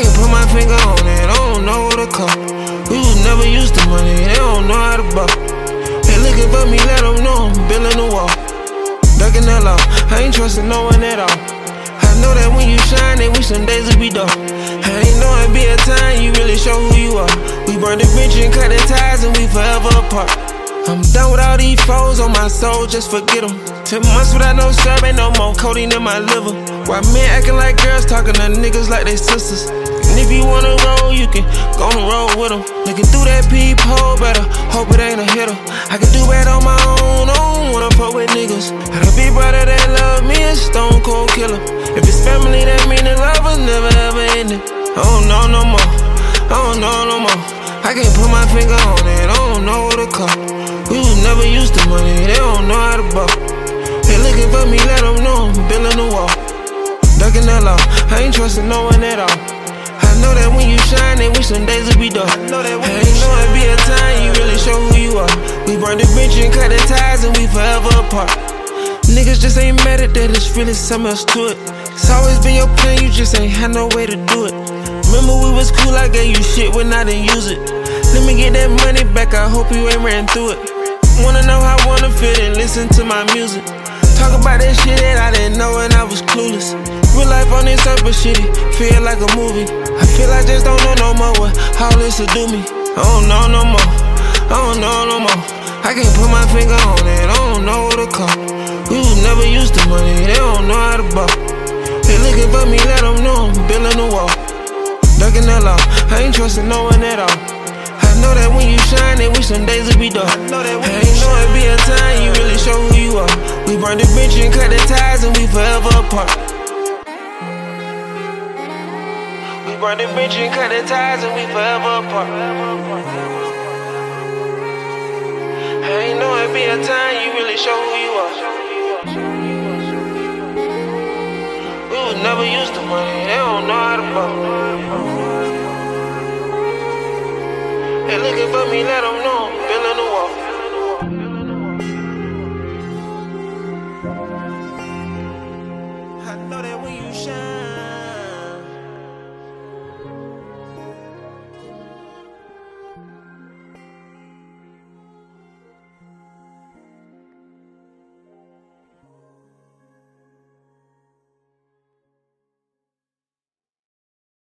can't put my finger on it, I don't know what to call. We was never used to money, they don't know how to buck. They looking for me, let them know I'm building a wall. Ducking the law, I ain't trusting no one at all. I know that when you shine, they wish some days would be dark. I ain't know it'd be a time you really show who you are. We burn the bridge and cut the ties and we forever apart. I'm done with all these foes on my soul, just forget them. 10 months without no serve, ain't no more codeine in my liver. Why men acting like girls, talking to niggas like they sisters? And if you wanna roll, you can go on the road with them. Looking through that peephole, better hope it ain't a hitter. I can do bad on my own, I don't wanna fuck with niggas. Had a big brother that love me, a stone cold killer. If it's family, that mean the love was never ever ending. I don't know no more, I don't know no more. I can't put my finger on it, I don't know what to call. We was never used to money, they don't know how to buck. They looking for me, let them know I'm building a wall. Ducking the law, I ain't trusting no one at all. I know that when you shine, they wish some days would be dark. I ain't know it'd be a time you really show who you are. We burn the bridge and cut the ties and we forever apart. Niggas just ain't mad at that, it's really something else to it. It's always been your plan, you just ain't had no way to do it. Remember we was cool, I gave you shit when I didn't use it. Let me get that money back, I hope you ain't ran through it. Wanna know how I wanna feel and listen to my music. Talk about that shit that I didn't know when I was clueless. Real life on this earth but shitty, feel like a movie. I feel I just don't know no more what all this will do me. I don't know no more, I don't know no more. I can't put my finger on it, I don't know what to call. We was never used to money, they don't know how to buck. They looking for me, let them know I'm building a wall. Ducking the law, I ain't trusting no one at all. I know that when you shine, they wish some days would be dark. I ain't know it'd be a time you really show who you are. We burn the bridge and cut the ties and we forever apart. We burn the bridge and cut the ties and we forever apart. I ain't know it'd be a time you really show who you are. We was never used to money, they don't know how to buck. They looking for me, let them know